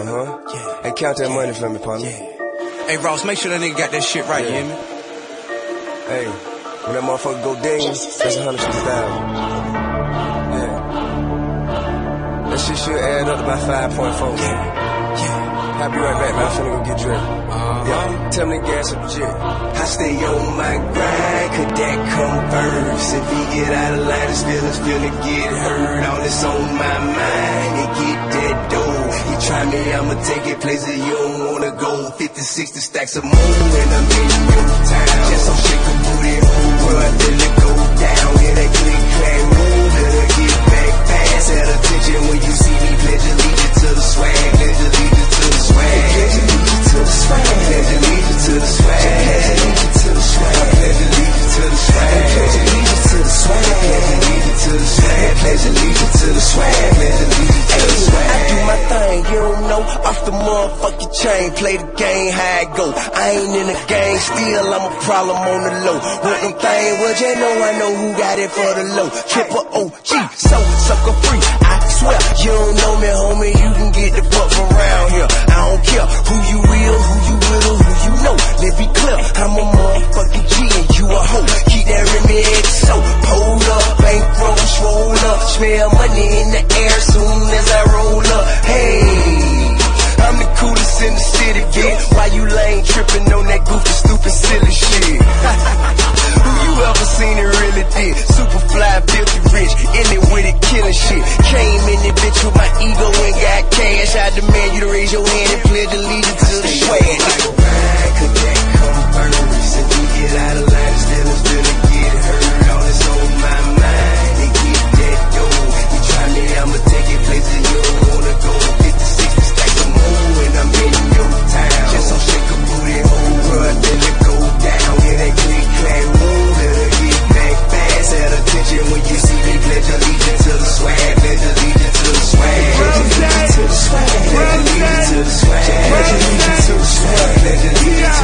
Yeah. Hey, count that money for me, partner. Yeah. Hey, Ross, make sure that nigga got that shit right, you hear me? Hey, when that motherfucker go ding, that's 100 shit down. Yeah. That shit should add up to about 5.4. Yeah. I'll be right back, man. I'm finna go get dressed. Yeah, tell me to gas up the jet. I stay on my grind, could that come first? If he get out of line, his feelings finna get hurt. All this on my mind, and get that dough. You try me, I'ma take it places you don't wanna go. 50, 60 stacks of more, and I'm in your town. Just some shake a booty, run, then it go down. Yeah, that click, clack, move, better get back fast. At attention when you see me, pledge allegiance to the swag, pledge allegiance to the swag. Pledge allegiance to the swag, pledge allegiance to the swag, pledge allegiance to the swag, pledge allegiance to the swag, pledge allegiance to the swag, pledge allegiance to the swag, pledge allegiance to the swag, pledge allegiance to the swag. I do my thing, you don't know, off the motherfucking chain, play the game how it go. I ain't in the game, still I'm a problem on the low. Want them thing, well you know I know who got it for the low. Triple OG, so sucker free, I swear. You don't know me, homie, you can get the fuck from around here. I don't care who you will, who you will, or who you know. Let's be clear, I'm a motherfucking G and you a hoe. Keep that Remy X so pulled up, bankroll, swole up. Smell money in the air soon as I roll up. Hey, I'm the coolest in the city, bitch. Why you lame tripping on that goofy, stupid, silly shit? Who you ever seen it really did? Super fly, filthy rich, in it with it, killing shit. Came in it, bitch, with my ego and got cash. I demand you to raise your hand and pledge allegiance to the swag. Could that come first? If we get out of line, his feelings finna get hurt. All this on my mind, and get that dough. You try me, I'ma take it places you don't wanna go. 50, 60 stacks of more, and I'm in your town. Just some shake a booty, run, then it go down. Yeah, that click, clack, move, better get back fast. At attention when you see me, pledge allegiance to the swag, pledge allegiance to the swag, pledge allegiance to the swag, pledge allegiance to the swag, pledge allegiance to the swag, pledge allegiance to the swag, pledge allegiance to the swag,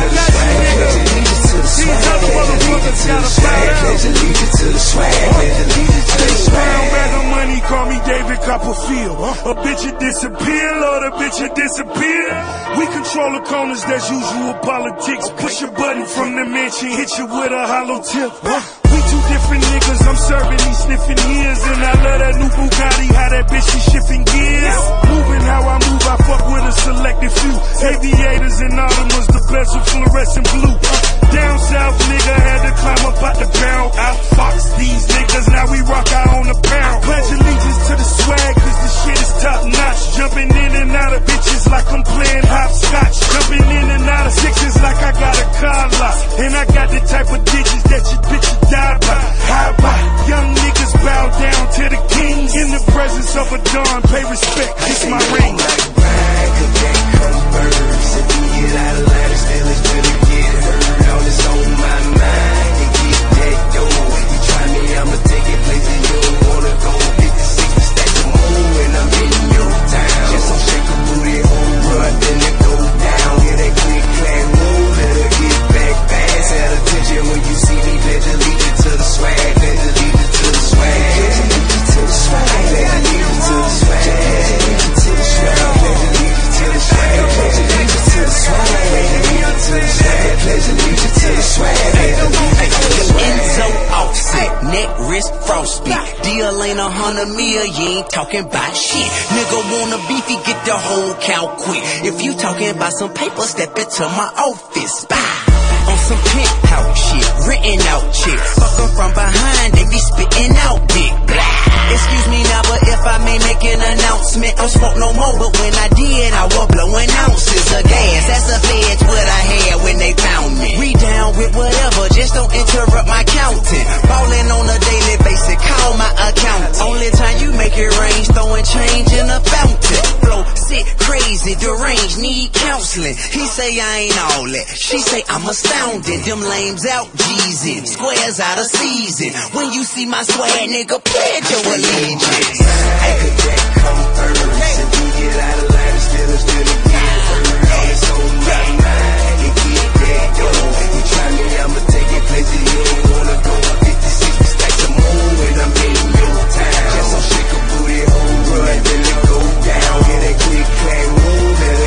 pledge allegiance to the swag, pledge allegiance to the swag. Brown bag of money, call me David Copperfield. A bitch that disappear, Lord, a bitch that disappear. We control the corners, that's usual politics. Push a button from the mansion, hit you with a hollow tip. We two different niggas, I'm serving these sniffing ears. And I love that new Bugatti, how that bitch is shifting gears. Moving how I move, I fuck with a selected few. Aviators and Audemars, the bezel fluorescent blue. Down south, nigga, had to climb up out the barrel. Outfox these niggas, now we rock our own apparel. Pledge allegiance to the swag, cause the shit is top notch. Jumping in and out of bitches like I'm playing hopscotch. Jumping in and out of sixes like I got a car lot. And I got the type of digits that your bitch would die by. How about young niggas bow down to the king? In the presence of a dawn, pay respect, kiss my ring. Could that come first? If we get out of line, his feelings finna get hurt. All this on my mind, and get that dough. You try me, I'ma take it places you don't wanna go. 50, 60 stacks of more, and I'm in your town. Just some shake a booty, run, then it go down. Yeah, that click, clack, move, better get back fast. At attention when you see me, pledge allegiance to the swag, pledge allegiance to the swag, pledge allegiance to the swag, pledge allegiance to the swag, pledge allegiance to the swag, pledge allegiance to the swag, pledge allegiance to the swag, pledge allegiance to the swag, pledge allegiance to the swag, pledge allegiance to the swag. Enzo Offset, neck, wrist, frostbite. Deal ain't 100 mil, you ain't talking about shit. Nigga wanna beefy, get the whole cow quick. If you talking about some paper, step into my office. Bye. On some penthouse shit, written out chicks. Fuck 'em from behind, they be spitting out dick. Blah. Excuse me now, but if I may make an announcement, I'm smoke no more, but when I did, I was blowing ounces of gas. That's the feds what I had when they found me. We down with whatever, just don't interrupt my counting. Ballin' on a daily basis, call my accountant. Only time you make it rain, throwing change in a fountain. Flow sick, crazy, deranged, need counseling. He say I ain't all that, she say I'm astounding. Them lames out, G's squares out of season. When you see my swag, nigga, pledge your allegiance. Hey, could that come first? If we get out of line, his feelings finna get hurt. All this on my mind, and get that dough. You try me, I'ma take it places you don't wanna go. 50, 60 stacks of more, and I'm in your town. Just some shake a booty, run, then it go down. Yeah, that click, clack, move,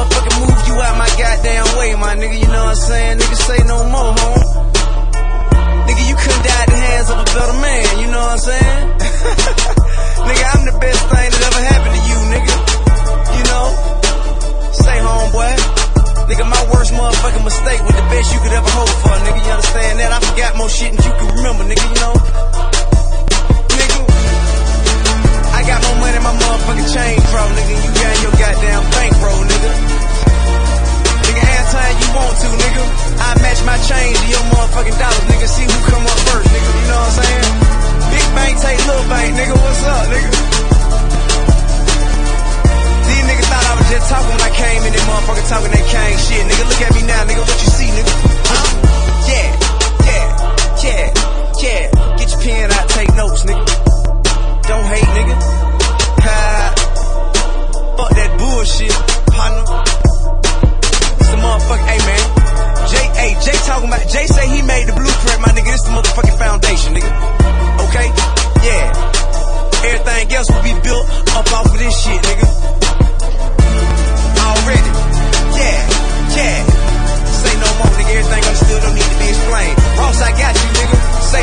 motherfucking move you out my goddamn way, my nigga, you know what I'm saying? Nigga, say no more, home. Nigga, you couldn't die at the hands of a better man, you know what I'm saying? Nigga, I'm the best thing that ever happened to you, nigga. You know? Stay home, boy. Nigga, my worst motherfucking mistake was the best you could ever hope for, nigga, you understand that? I forgot more shit than you can remember, nigga, you know? Nigga, I got more money in my motherfucking chain drawer, nigga, you got your goddamn bankroll, nigga. Nigga, anytime you want to, nigga, I match my change to your motherfucking dollars, nigga, see who come up first, nigga, you know what I'm saying? Big bank take little bank, nigga, what's up, nigga? These niggas thought I was just talking when I came in, that motherfucker talking that king shit, nigga, look at me now, nigga, what you see, nigga? Huh? Yeah. Get your pen out, take notes, nigga. Don't hate, nigga. Fuck that bullshit, partner. It's the motherfucker, hey man. Jay talking about, Jay say he made the blueprint, my nigga. This the motherfucking foundation, nigga. Okay? Yeah. Everything else will be built up off of this shit, nigga. Already. Yeah. Say no more, nigga. Everything understood don't need to be explained. Ross, I got you, nigga. Say